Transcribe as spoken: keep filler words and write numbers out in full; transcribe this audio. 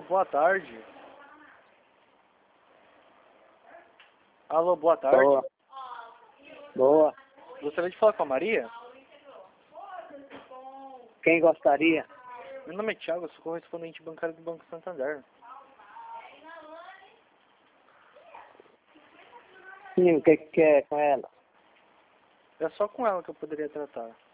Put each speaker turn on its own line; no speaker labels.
boa tarde. Alô, boa tarde.
Boa. Boa.
Gostaria de falar com a Maria?
Quem gostaria?
Meu nome é Thiago, eu sou correspondente bancário do Banco Santander.
Sim, o que que quer com ela?
É só com ela que eu poderia tratar.